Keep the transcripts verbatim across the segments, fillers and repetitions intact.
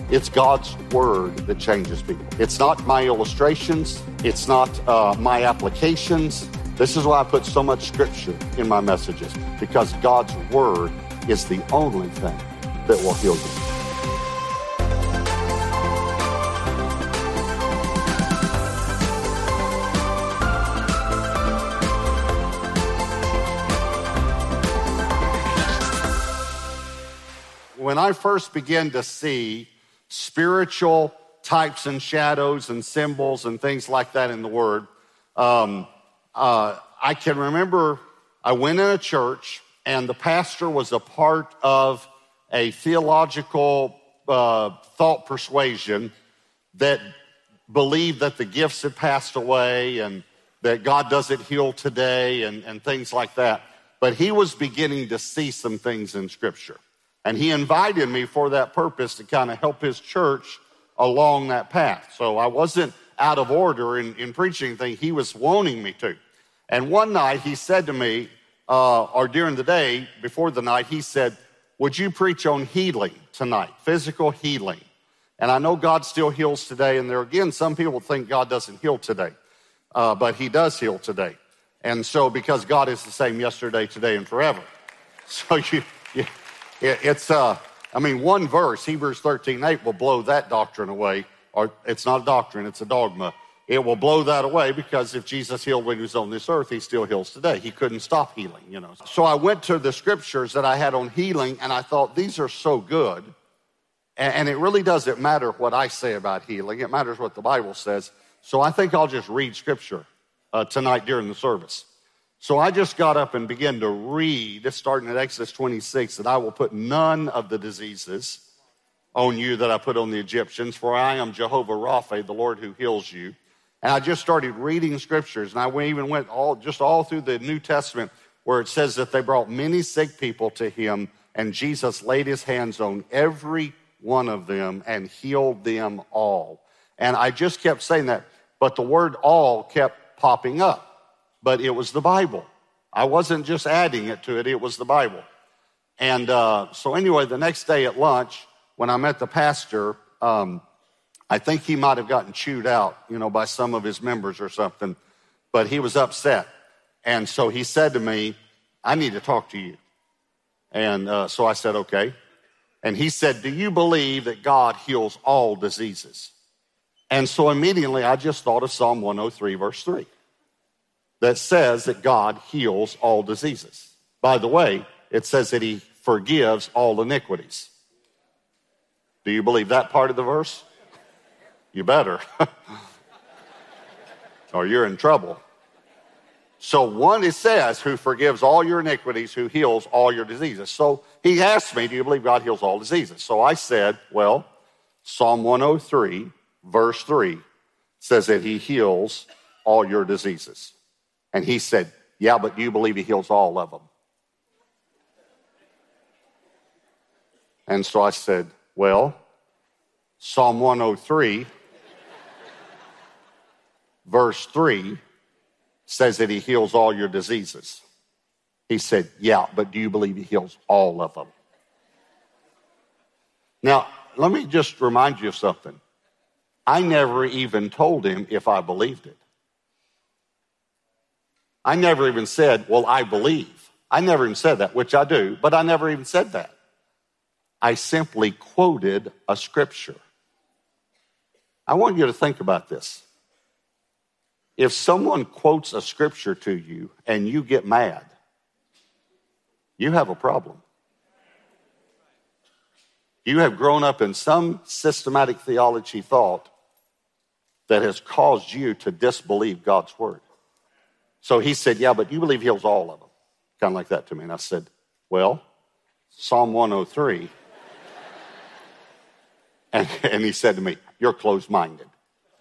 It's God's word that changes people. It's not my illustrations. It's not uh, my applications. This is why I put so much scripture in my messages, because God's word is the only thing that will heal you. When I first began to see spiritual types and shadows and symbols and things like that in the Word, um, uh, I can remember I went in a church and the pastor was a part of a theological uh, thought persuasion that believed that the gifts had passed away and that God doesn't heal today and, and things like that. But he was beginning to see some things in Scripture. And he invited me for that purpose to kind of help his church along that path. So I wasn't out of order in, in preaching things. He was wanting me to. And one night he said to me, uh, or during the day, before the night, he said, would you preach on healing tonight, physical healing? And I know God still heals today. And there again, some people think God doesn't heal today, uh, but he does heal today. And so because God is the same yesterday, today, and forever. So you... you It's, uh, I mean, one verse, Hebrews thirteen eight, will blow that doctrine away. Or it's not a doctrine, it's a dogma. It will blow that away because if Jesus healed when he was on this earth, he still heals today. He couldn't stop healing, you know. So I went to the scriptures that I had on healing, and I thought, these are so good. And, and it really doesn't matter what I say about healing. It matters what the Bible says. So I think I'll just read scripture uh, tonight during the service. So I just got up and began to read, starting at Exodus twenty-six, that I will put none of the diseases on you that I put on the Egyptians, for I am Jehovah Rapha, the Lord who heals you. And I just started reading scriptures, and I even went all just all through the New Testament where it says that they brought many sick people to him, and Jesus laid his hands on every one of them and healed them all. And I just kept saying that, but the word all kept popping up. But it was the Bible. I wasn't just adding it to it, it was the Bible. And uh, so anyway, the next day at lunch, when I met the pastor, um, I think he might have gotten chewed out, you know, by some of his members or something, but he was upset. And so he said to me, I need to talk to you. And uh, so I said, okay. And he said, do you believe that God heals all diseases? And so immediately I just thought of Psalm one oh three, verse three. That says that God heals all diseases. By the way, it says that he forgives all iniquities. Do you believe that part of the verse? You better. Or you're in trouble. So one, it says, who forgives all your iniquities, who heals all your diseases. So he asked me, do you believe God heals all diseases? So I said, well, Psalm one oh three, verse three, says that he heals all your diseases. And he said, yeah, but do you believe he heals all of them? And so I said, well, Psalm one oh three, verse three, says that he heals all your diseases. He said, yeah, but do you believe he heals all of them? Now, let me just remind you of something. I never even told him if I believed it. I never even said, well, I believe. I never even said that, which I do, but I never even said that. I simply quoted a scripture. I want you to think about this. If someone quotes a scripture to you and you get mad, you have a problem. You have grown up in some systematic theology thought that has caused you to disbelieve God's word. So he said, yeah, but you believe he heals all of them. Kind of like that to me. And I said, well, Psalm one oh three. and, and he said to me, you're closed-minded.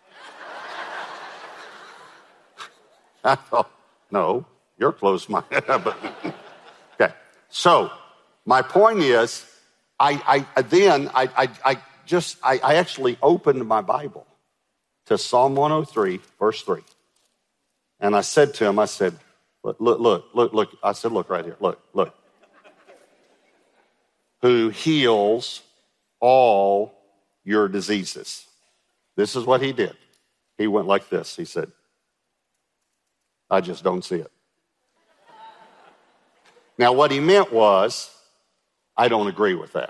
I thought, no, you're closed-minded. but, okay. So my point is, I, I then, I, I, I just, I, I actually opened my Bible to Psalm one oh three, verse three. And I said to him, I said, look, look, look, look, look. I said, look right here. Look, look. Who heals all your diseases. This is what he did. He went like this. He said, I just don't see it. Now, what he meant was, I don't agree with that.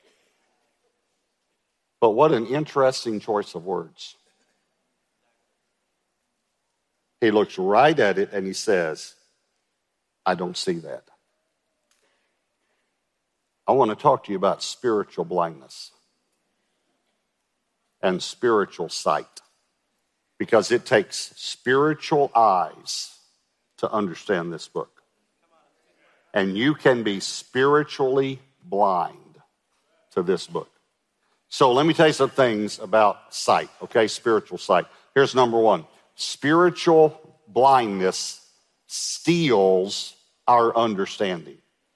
But what an interesting choice of words. He looks right at it and he says, I don't see that. I want to talk to you about spiritual blindness and spiritual sight, because it takes spiritual eyes to understand this book. And you can be spiritually blind to this book. So let me tell you some things about sight, okay? Spiritual sight. Here's number one. Spiritual blindness steals our understanding.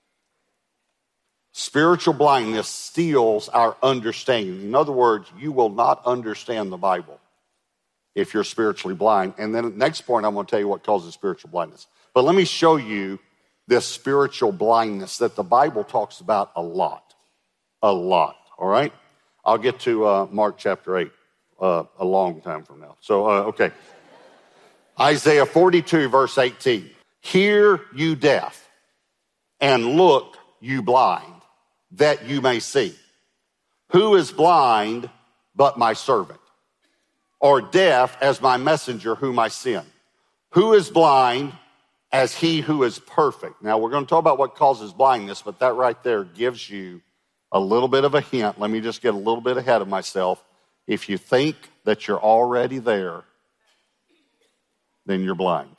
Spiritual blindness steals our understanding. In other words, you will not understand the Bible if you're spiritually blind. And then the next point, I'm going to tell you what causes spiritual blindness. But let me show you this spiritual blindness that the Bible talks about a lot. A lot, all right? I'll get to uh, Mark chapter eight uh, a long time from now. So, uh, okay. Isaiah forty-two, verse eighteen. Hear, you deaf, and look, you blind, that you may see. Who is blind but my servant? Or deaf as my messenger whom I send? Who is blind as he who is perfect? Now, we're going to talk about what causes blindness, but that right there gives you a little bit of a hint. Let me just get a little bit ahead of myself. If you think that you're already there, then you're blind.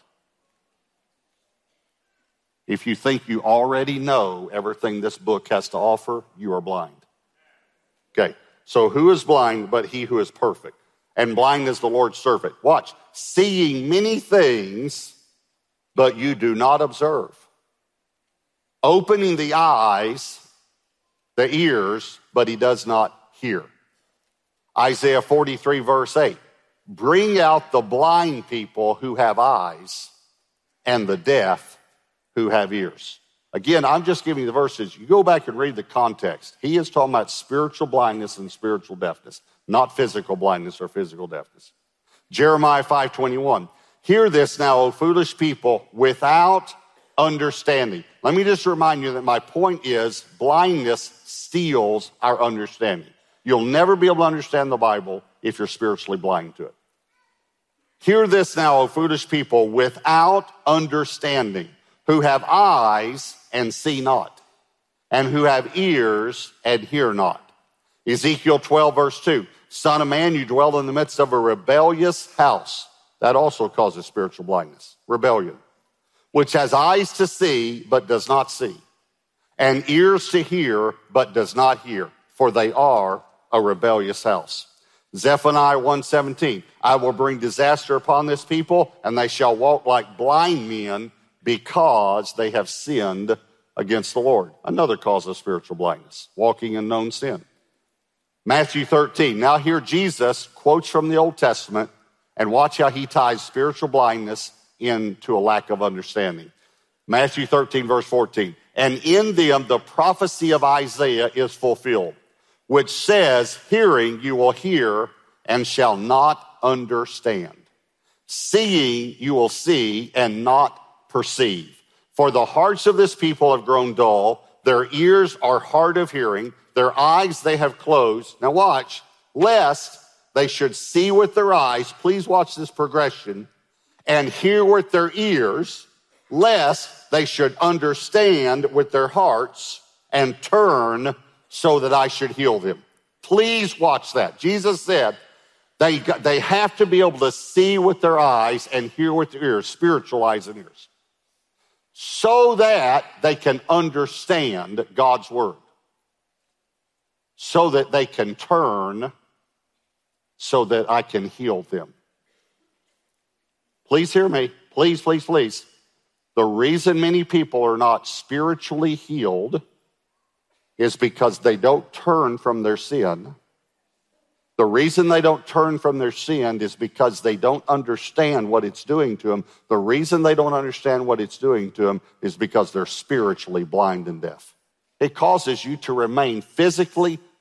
If you think you already know everything this book has to offer, you are blind. Okay, so who is blind but he who is perfect? And blind is the Lord's servant. Watch. Seeing many things, but you do not observe. Opening the eyes, the ears, but he does not hear. Isaiah forty-three, verse eight. Bring out the blind people who have eyes, and the deaf who have ears. Again, I'm just giving you the verses. You go back and read the context. He is talking about spiritual blindness and spiritual deafness, not physical blindness or physical deafness. Jeremiah five twenty-one. Hear this now, O foolish people, without understanding. Let me just remind you that my point is blindness steals our understanding. You'll never be able to understand the Bible if you're spiritually blind to it. Hear this now, O foolish people, without understanding, who have eyes and see not, and who have ears and hear not. Ezekiel twelve, verse two. Son of man, you dwell in the midst of a rebellious house. That also causes spiritual blindness, rebellion, which has eyes to see but does not see, and ears to hear but does not hear, for they are a rebellious house. Zephaniah one seventeen. I will bring disaster upon this people, and they shall walk like blind men, because they have sinned against the Lord. Another cause of spiritual blindness, walking in known sin. Matthew thirteen. Now here Jesus quotes from the Old Testament, and watch how he ties spiritual blindness into a lack of understanding. Matthew thirteen, verse fourteen. And in them the prophecy of Isaiah is fulfilled, which says, hearing you will hear and shall not understand. Seeing you will see and not perceive. For the hearts of this people have grown dull, their ears are hard of hearing, their eyes they have closed. Now watch, lest they should see with their eyes, please watch this progression, and hear with their ears, lest they should understand with their hearts and turn so that I should heal them. Please watch that. Jesus said they, they have to be able to see with their eyes and hear with their ears, spiritual eyes and ears, so that they can understand God's word, so that they can turn so that I can heal them. Please hear me. Please, please, please. The reason many people are not spiritually healed is because they don't turn from their sin. The reason they don't turn from their sin is because they don't understand what it's doing to them. The reason they don't understand what it's doing to them is because they're spiritually blind and deaf. It causes you to remain physically,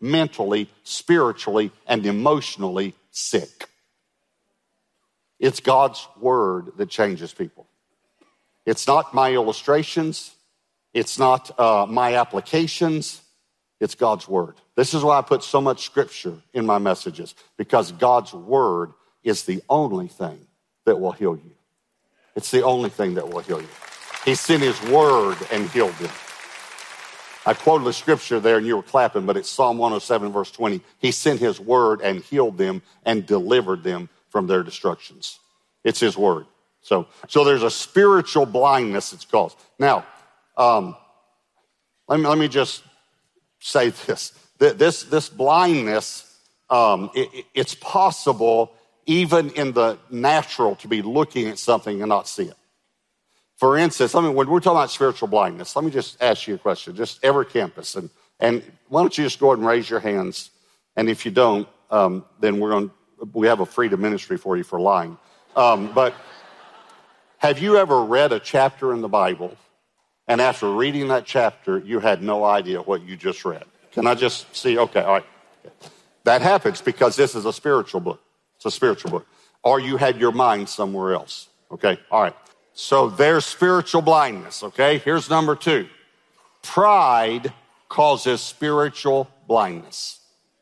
mentally, spiritually, and emotionally sick. It's God's word that changes people. It's not my illustrations. It's not uh, my applications. It's God's word. This is why I put so much scripture in my messages, because God's word is the only thing that will heal you. It's the only thing that will heal you. He sent his word and healed them. I quoted the scripture there and you were clapping, but it's Psalm one oh seven, verse twenty. He sent his word and healed them and delivered them from their destructions. It's his word. So, so there's a spiritual blindness it's caused. Now, um, let me, let me just say this. This, this blindness, um, it, it's possible even in the natural to be looking at something and not see it. For instance, I mean, when we're talking about spiritual blindness, let me just ask you a question, just every campus. And, and why don't you just go ahead and raise your hands? And if you don't, um, then we're going we have a freedom ministry for you for lying. Um, but have you ever read a chapter in the Bible, and after reading that chapter, you had no idea what you just read? Can I just see? Okay, all right. That happens because this is a spiritual book. It's a spiritual book. Or you had your mind somewhere else. Okay, all right. So there's spiritual blindness, okay? Here's number two. Pride causes spiritual blindness.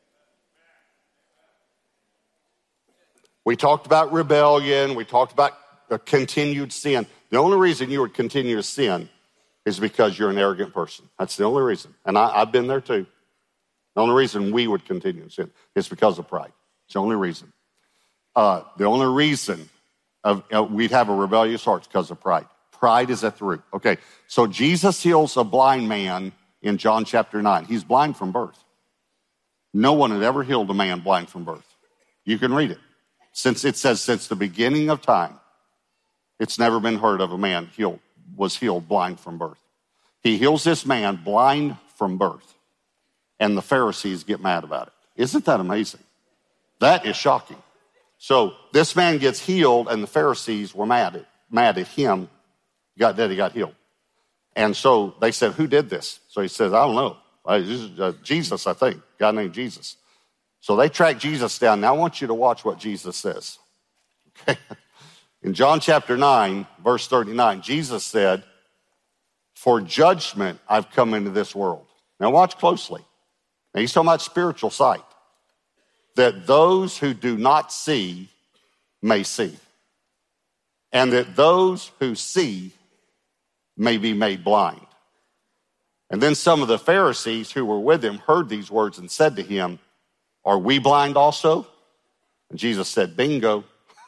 We talked about rebellion. We talked about a continued sin. The only reason you would continue to sin is because you're an arrogant person. That's the only reason. And I, I've been there too. The only reason we would continue to sin is because of pride. It's the only reason. Uh, the only reason of, uh, we'd have a rebellious heart is because of pride. Pride is at the root. Okay, so Jesus heals a blind man in John chapter nine. He's blind from birth. No one had ever healed a man blind from birth. You can read it. Since it says since the beginning of time, it's never been heard of a man healed, was healed blind from birth. He heals this man blind from birth, and the Pharisees get mad about it. Isn't that amazing? That is shocking. So this man gets healed, and the Pharisees were mad at, mad at him got, that he got healed. And so they said, who did this? So he says, I don't know. This is, uh, Jesus, I think, a guy named Jesus. So they track Jesus down. Now I want you to watch what Jesus says. Okay. In John chapter nine, verse thirty-nine, Jesus said, for judgment I've come into this world. Now watch closely. Now he's talking about spiritual sight. That those who do not see may see. And that those who see may be made blind. And then some of the Pharisees who were with him heard these words and said to him, are we blind also? And Jesus said, bingo.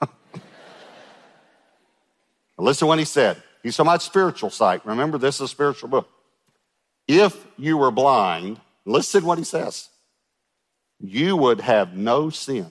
Listen what he said. He's talking about spiritual sight. Remember, this is a spiritual book. If you were blind, listen what he says. You would have no sin.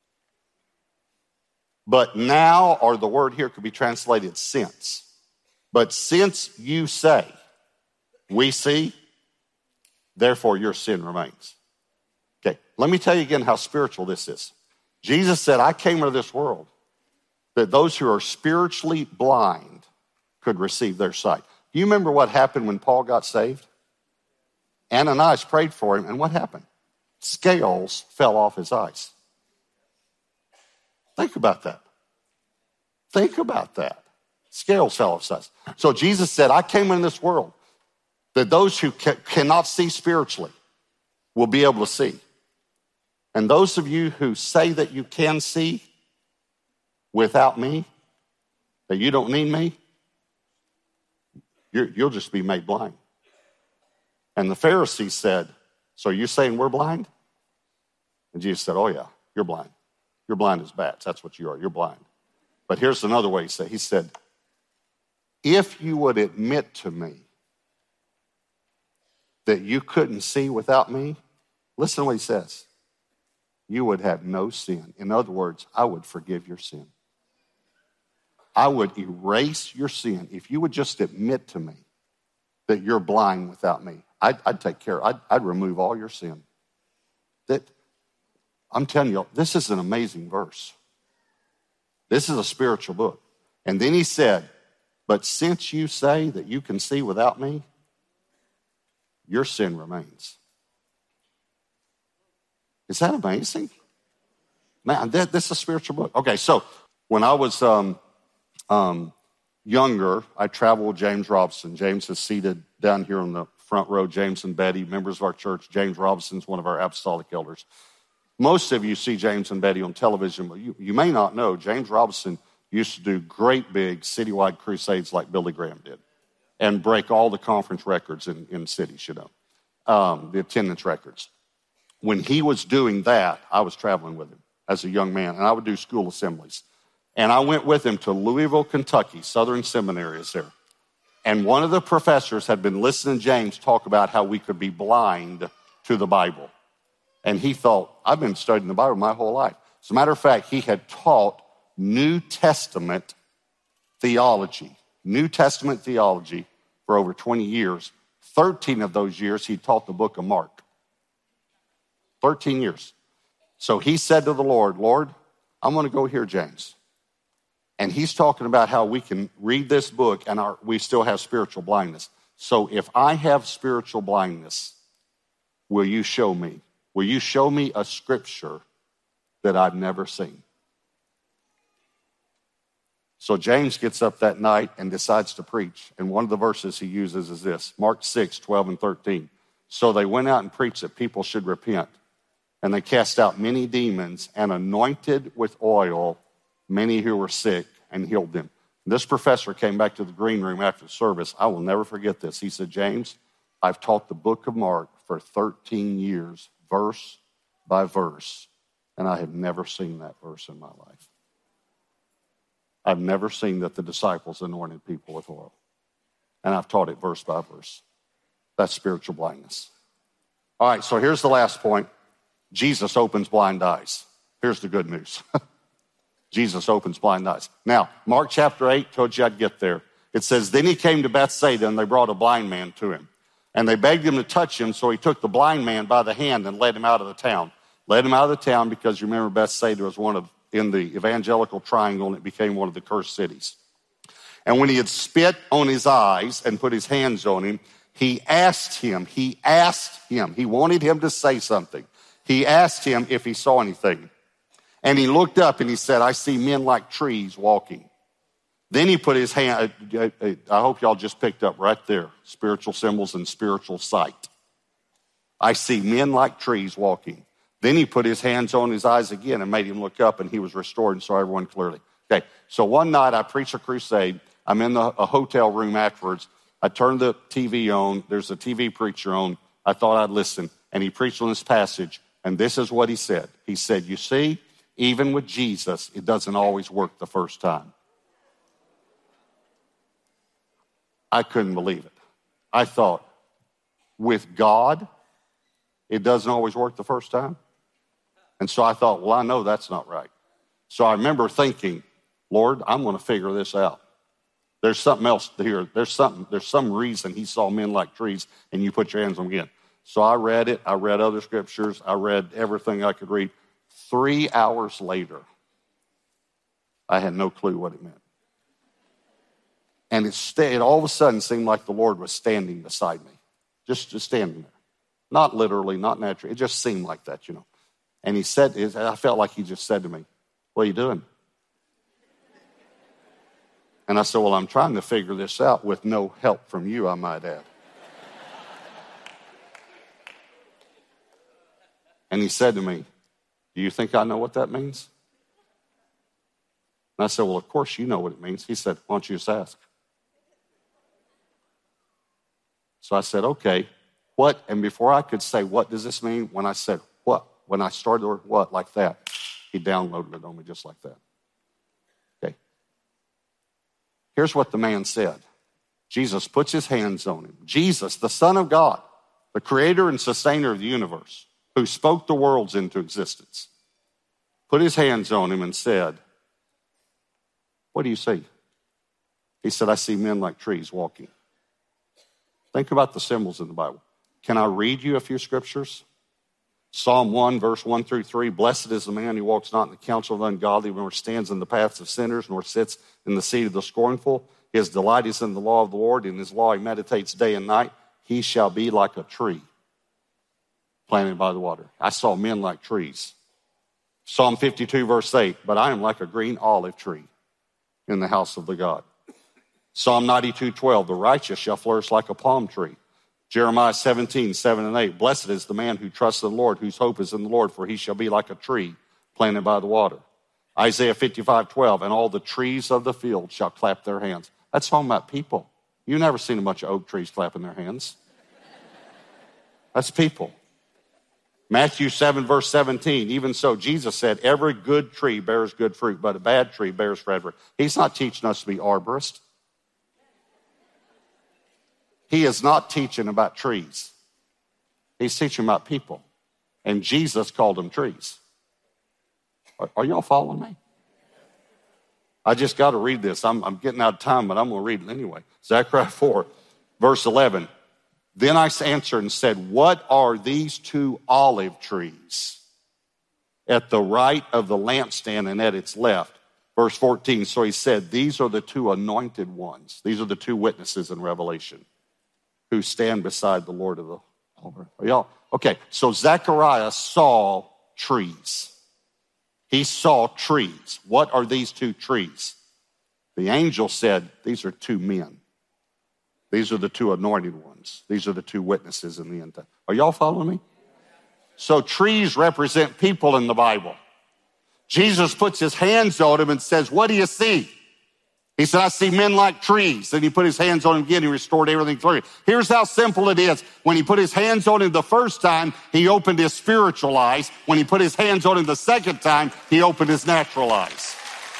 But now, or the word here could be translated since. But since you say, we see, therefore your sin remains. Okay, let me tell you again how spiritual this is. Jesus said, I came into this world that those who are spiritually blind could receive their sight. Do you remember what happened when Paul got saved? Ananias prayed for him, and what happened? Scales fell off his eyes. Think about that. Think about that. Scales fell off his eyes. So Jesus said, I came in this world that those who ca- cannot see spiritually will be able to see. And those of you who say that you can see without me, that you don't need me, you're, you'll just be made blind. And the Pharisees said, so you're saying we're blind? And Jesus said, oh yeah, you're blind. You're blind as bats. That's what you are. You're blind. But here's another way he said. He said, if you would admit to me that you couldn't see without me, listen to what he says. You would have no sin. In other words, I would forgive your sin. I would erase your sin. If you would just admit to me that you're blind without me, I'd, I'd take care. I'd, I'd remove all your sin. That I'm telling you, this is an amazing verse. This is a spiritual book. And then he said, but since you say that you can see without me, your sin remains. Is that amazing? Man, this is a spiritual book. Okay, so when I was um, um, younger, I traveled with James Robison. James is seated down here on the front row. James and Betty, members of our church. James Robison's one of our apostolic elders. Most of you see James and Betty on television, but you, you may not know James Robison used to do great big citywide crusades like Billy Graham did and break all the conference records in, in cities, you know, um, the attendance records. When he was doing that, I was traveling with him as a young man, and I would do school assemblies. And I went with him to Louisville, Kentucky. Southern Seminary is there. And one of the professors had been listening to James talk about how we could be blind to the Bible. And he thought, I've been studying the Bible my whole life. As a matter of fact, he had taught New Testament theology, New Testament theology for over twenty years. thirteen of those years, he taught the book of Mark. thirteen years. So he said to the Lord, Lord, I'm going to go hear James. And he's talking about how we can read this book and our, we still have spiritual blindness. So if I have spiritual blindness, will you show me? Will you show me a scripture that I've never seen? So James gets up that night and decides to preach. And one of the verses he uses is this, Mark six, twelve and thirteen. So they went out and preached that people should repent. And they cast out many demons and anointed with oil many who were sick and healed them. This professor came back to the green room after the service. I will never forget this. He said, James, I've taught the book of Mark for thirteen years, verse by verse, and I have never seen that verse in my life. I've never seen that the disciples anointed people with oil. And I've taught it verse by verse. That's spiritual blindness. All right, so here's the last point. Jesus opens blind eyes. Here's the good news. Jesus opens blind eyes. Now, Mark chapter eight told you I'd get there. It says, then he came to Bethsaida and they brought a blind man to him. And they begged him to touch him, so he took the blind man by the hand and led him out of the town. Led him out of the town because you remember Bethsaida was one of, in the evangelical triangle, and it became one of the cursed cities. And when he had spit on his eyes and put his hands on him, he asked him, he asked him, he wanted him to say something. He asked him if he saw anything. And he looked up and he said, I see men like trees walking. Then he put his hand, I hope y'all just picked up right there, spiritual symbols and spiritual sight. I see men like trees walking. Then he put his hands on his eyes again and made him look up, and he was restored and saw everyone clearly. Okay, so one night I preached a crusade. I'm in the, a hotel room afterwards. I turned the T V on. There's a T V preacher on. I thought I'd listen. And he preached on this passage. And this is what he said. He said, you see, even with Jesus, it doesn't always work the first time. I couldn't believe it. I thought, with God, it doesn't always work the first time. And so I thought, well, I know that's not right. So I remember thinking, Lord, I'm going to figure this out. There's something else here. There's something, there's some reason he saw men like trees and you put your hands on them again. So I read it. I read other scriptures. I read everything I could read. Three hours later, I had no clue what it meant. And it, st- it all of a sudden seemed like the Lord was standing beside me, just, just standing there. Not literally, not naturally. It just seemed like that, you know. And he said, I felt like he just said to me, what are you doing? And I said, well, I'm trying to figure this out with no help from you, I might add. And he said to me, do you think I know what that means? And I said, well, of course you know what it means. He said, why don't you just ask? So I said, okay, what? And before I could say, what does this mean? When I said, what? When I started the word what, like that, he downloaded it on me just like that. Okay. Here's what the man said. Jesus puts his hands on him. Jesus, the Son of God, the creator and sustainer of the universe, who spoke the worlds into existence, put his hands on him and said, what do you see? He said, I see men like trees walking. Think about the symbols in the Bible. Can I read you a few scriptures? Psalm one, verse one through three, blessed is the man who walks not in the counsel of the ungodly, nor stands in the paths of sinners, nor sits in the seat of the scornful. His delight is in the law of the Lord. In his law he meditates day and night. He shall be like a tree planted by the water. I saw men like trees. Psalm fifty-two, verse eight, but I am like a green olive tree in the house of the God. Psalm ninety-two, twelve, the righteous shall flourish like a palm tree. Jeremiah seventeen, seven and eight, blessed is the man who trusts in the Lord, whose hope is in the Lord, for he shall be like a tree planted by the water. Isaiah fifty-five, twelve, and all the trees of the field shall clap their hands. That's talking about people. You've never seen a bunch of oak trees clapping their hands. That's people. Matthew seven, verse seventeen, even so, Jesus said, every good tree bears good fruit, but a bad tree bears bad fruit. He's not teaching us to be arborists. He is not teaching about trees. He's teaching about people. And Jesus called them trees. Are, are y'all following me? I just got to read this. I'm, I'm getting out of time, but I'm going to read it anyway. Zechariah four, verse eleven. Then I answered and said, what are these two olive trees at the right of the lampstand and at its left? Verse fourteen, so he said, these are the two anointed ones. These are the two witnesses in Revelation who stand beside the Lord of the altar. Are y'all? Okay, so Zechariah saw trees. He saw trees. What are these two trees? The angel said, these are two men. These are the two anointed ones. These are the two witnesses in the end time. Are y'all following me? So trees represent people in the Bible. Jesus puts his hands on them and says, what do you see? He said, I see men like trees. Then he put his hands on him again. He restored everything to him. Here's how simple it is. When he put his hands on him the first time, he opened his spiritual eyes. When he put his hands on him the second time, he opened his natural eyes.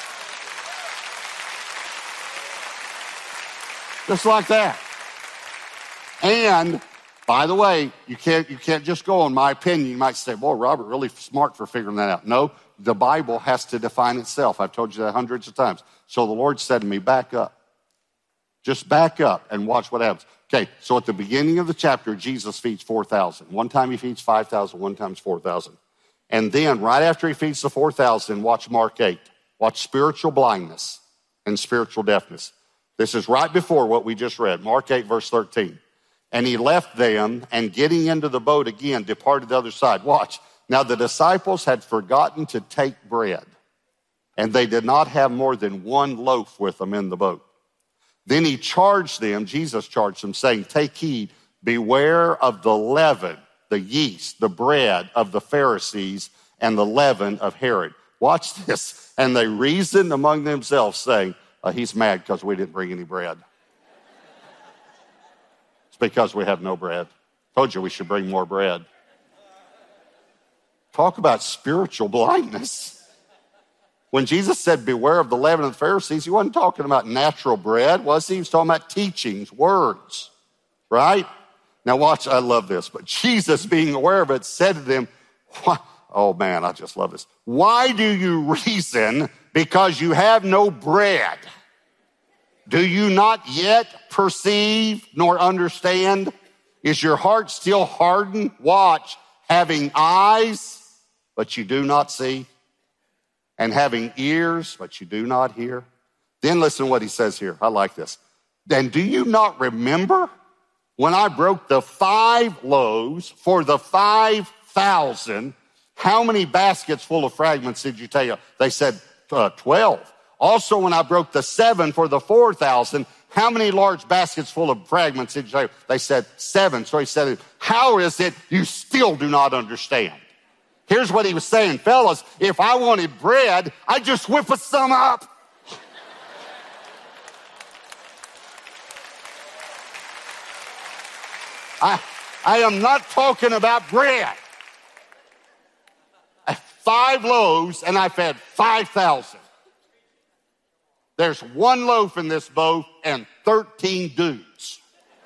Just like that. And, by the way, you can't, you can't just go on my opinion. You might say, boy, Robert, really smart for figuring that out. No, the Bible has to define itself. I've told you that hundreds of times. So the Lord said to me, back up. Just back up and watch what happens. Okay, so at the beginning of the chapter, Jesus feeds four thousand. One time he feeds five thousand, one time's four thousand. And then right after he feeds the four thousand, watch Mark eight. Watch spiritual blindness and spiritual deafness. This is right before what we just read. Mark eight, verse thirteen. And he left them, and getting into the boat again, departed the other side. Watch. Now the disciples had forgotten to take bread, and they did not have more than one loaf with them in the boat. Then he charged them, Jesus charged them, saying, take heed, beware of the leaven, the yeast, the bread of the Pharisees, and the leaven of Herod. Watch this. And they reasoned among themselves, saying, uh, he's mad because we didn't bring any bread. It's because we have no bread. Told you we should bring more bread. Talk about spiritual blindness. When Jesus said, beware of the leaven of the Pharisees, he wasn't talking about natural bread, was he? He was talking about teachings, words, right? Now watch, I love this. But Jesus, being aware of it, said to them, why? Oh man, I just love this. Why do you reason because you have no bread? Do you not yet perceive nor understand? Is your heart still hardened? Watch, having eyes, but you do not see, and having ears, but you do not hear. Then listen to what he says here. I like this. Then do you not remember when I broke the five loaves for the five thousand? How many baskets full of fragments did you take? They said uh, twelve. Also, when I broke the seven for the four thousand, how many large baskets full of fragments did you take? They said seven. So he said, how is it you still do not understand? Here's what he was saying, fellas, if I wanted bread, I'd just whip us some up. I, I am not talking about bread. Five loaves, and I fed five thousand. There's one loaf in this boat and thirteen dudes.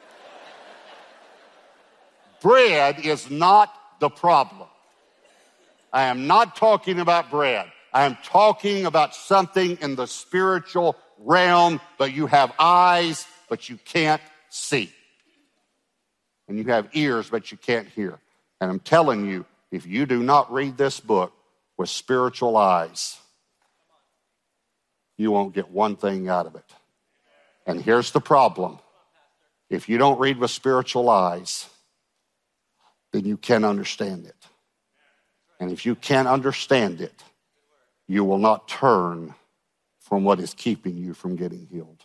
Bread is not the problem. I am not talking about bread. I am talking about something in the spiritual realm, but you have eyes, but you can't see. And you have ears, but you can't hear. And I'm telling you, if you do not read this book with spiritual eyes, you won't get one thing out of it. And here's the problem. If you don't read with spiritual eyes, then you can't understand it. And if you can't understand it, you will not turn from what is keeping you from getting healed.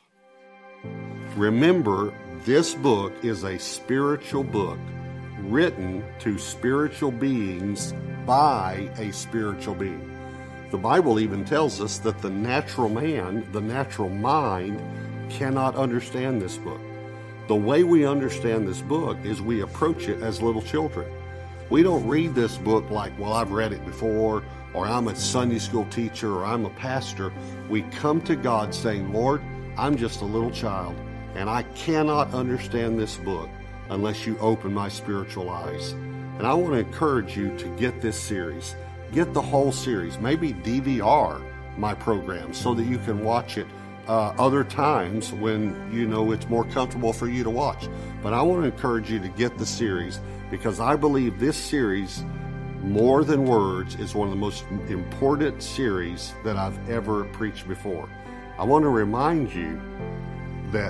Remember, this book is a spiritual book written to spiritual beings by a spiritual being. The Bible even tells us that the natural man, the natural mind, cannot understand this book. The way we understand this book is we approach it as little children. We don't read this book like, well, I've read it before, or I'm a Sunday school teacher, or I'm a pastor. We come to God saying, Lord, I'm just a little child, and I cannot understand this book unless you open my spiritual eyes. And I want to encourage you to get this series. Get the whole series. Maybe D V R my program so that you can watch it uh, other times when you know it's more comfortable for you to watch. But I want to encourage you to get the series, because I believe this series, More Than Words, is one of the most important series that I've ever preached before. I want to remind you that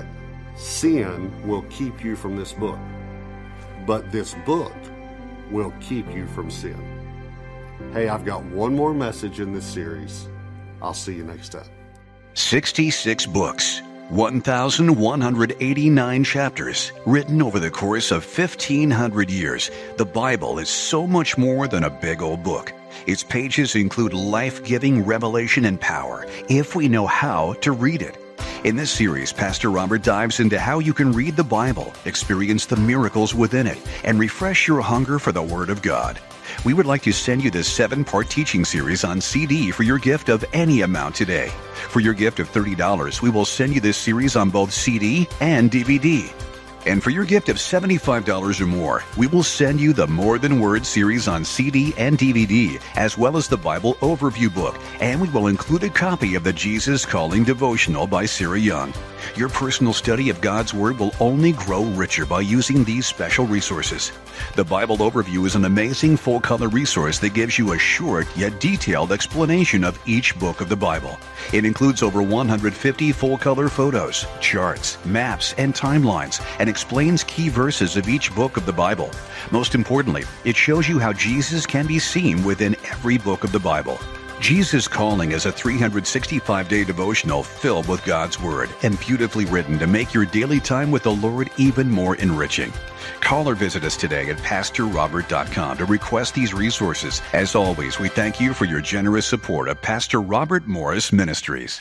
sin will keep you from this book, but this book will keep you from sin. Hey, I've got one more message in this series. I'll see you next time. sixty-six books, one thousand one hundred eighty-nine chapters, written over the course of fifteen hundred years. The Bible is so much more than a big old book. Its pages include life-giving revelation and power if we know how to read it. In this series, Pastor Robert dives into how you can read the Bible, experience the miracles within it, and refresh your hunger for the Word of God. We would like to send you this seven-part teaching series on C D for your gift of any amount today. For your gift of thirty dollars, we will send you this series on both C D and D V D. And for your gift of seventy-five dollars or more, we will send you the More Than Words series on C D and D V D, as well as the Bible Overview book, and we will include a copy of the Jesus Calling devotional by Sarah Young. Your personal study of God's Word will only grow richer by using these special resources. The Bible Overview is an amazing full-color resource that gives you a short yet detailed explanation of each book of the Bible. It includes over one hundred fifty full-color photos, charts, maps, and timelines, and explains key verses of each book of the Bible. Most importantly, it shows you how Jesus can be seen within every book of the Bible. Jesus Calling is a three hundred sixty-five day devotional filled with God's Word and beautifully written to make your daily time with the Lord even more enriching. Call or visit us today at pastor robert dot com to request these resources. As always, we thank you for your generous support of Pastor Robert Morris Ministries.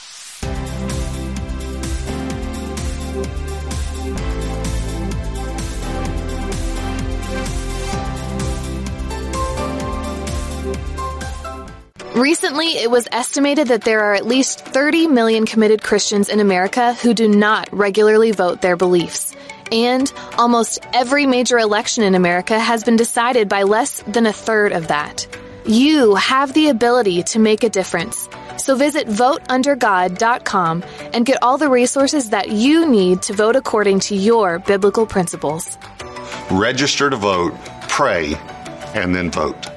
Recently, it was estimated that there are at least thirty million committed Christians in America who do not regularly vote their beliefs. And almost every major election in America has been decided by less than a third of that. You have the ability to make a difference. So visit vote under god dot com and get all the resources that you need to vote according to your biblical principles. Register to vote, pray, and then vote.